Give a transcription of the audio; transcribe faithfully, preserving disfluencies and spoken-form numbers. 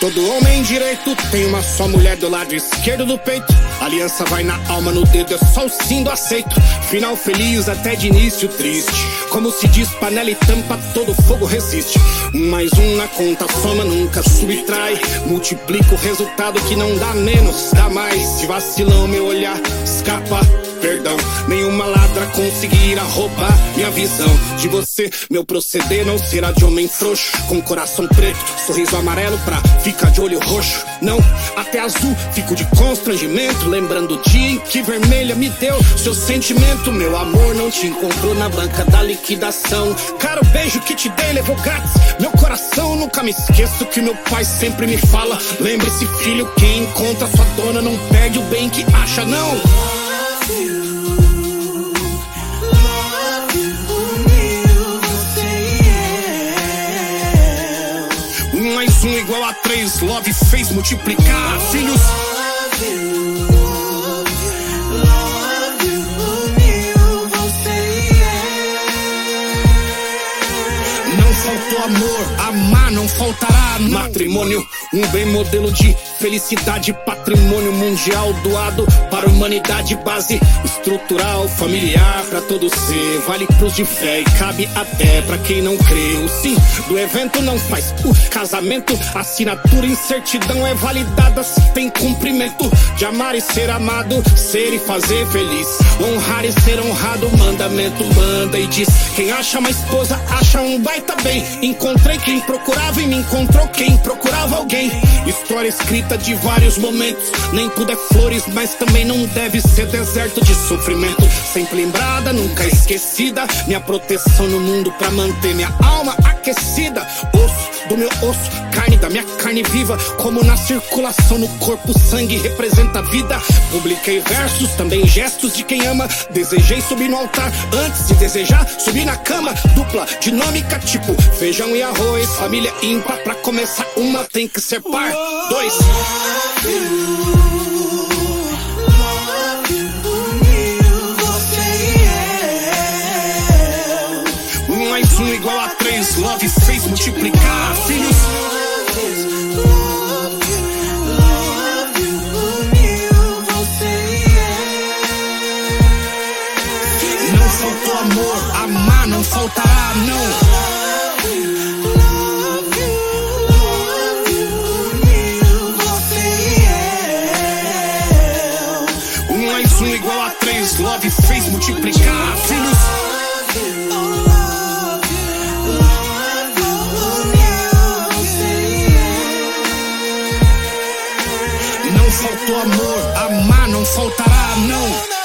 Todo homem direito tem uma só mulher do lado esquerdo do peito. Aliança vai na alma, no dedo é só o sim do aceito. Final feliz até de início triste. Como se diz, panela e tampa, todo fogo resiste. Um mais um na conta, soma nunca subtrai. Multiplica o resultado que não dá menos, dá mais. Se vacilão meu olhar escapa, perdão. Nenhuma ladra conseguirá roubar minha visão de você. Meu proceder não será de homem frouxo, com coração preto, sorriso amarelo pra ficar de olho roxo. Não, até azul, fico de constrangimento, lembrando o dia em que vermelha me deu seu sentimento. Meu amor não te encontrou na banca da liquidação. Cara, o beijo que te dei levou grátis meu coração. Nunca me esqueço que meu pai sempre me fala: lembre-se, filho, quem encontra sua dona não perde o bem que acha, não. Um mais um igual a três, love fez multiplicar filhos. Não faltou amor, amar não faltará. Matrimônio, um bem modelo de felicidade, patrimônio mundial doado para a humanidade, base estrutural, familiar pra todo ser, vale pros de fé e cabe até pra quem não crê. O sim do evento não faz o casamento, assinatura em certidão é validada se tem cumprimento de amar e ser amado, ser e fazer feliz, honrar e ser honrado, mandamento manda e diz: quem acha uma esposa acha um baita bem. Encontrei quem procurava e me encontrou quem procurava alguém. História escrita de vários momentos, nem tudo é flores, mas também não deve ser deserto de sofrimento. Sempre lembrada, nunca esquecida, minha proteção no mundo pra manter minha alma aquecida. Osso do meu osso, carne da minha carne viva, como na circulação no corpo, sangue representa a vida. Publiquei versos, também gestos de quem ama. Desejei subir no altar antes de desejar subir na cama. Dupla dinâmica tipo feijão e arroz, família ímpar, pra começar uma tem que ser par. Dois. Um mais um igual a três, love fez multiplicar filhos. Não faltou amor, amar não faltará, não. Um igual a três, love fez multiplicar filhos. Não faltou amor, amar não faltará, não.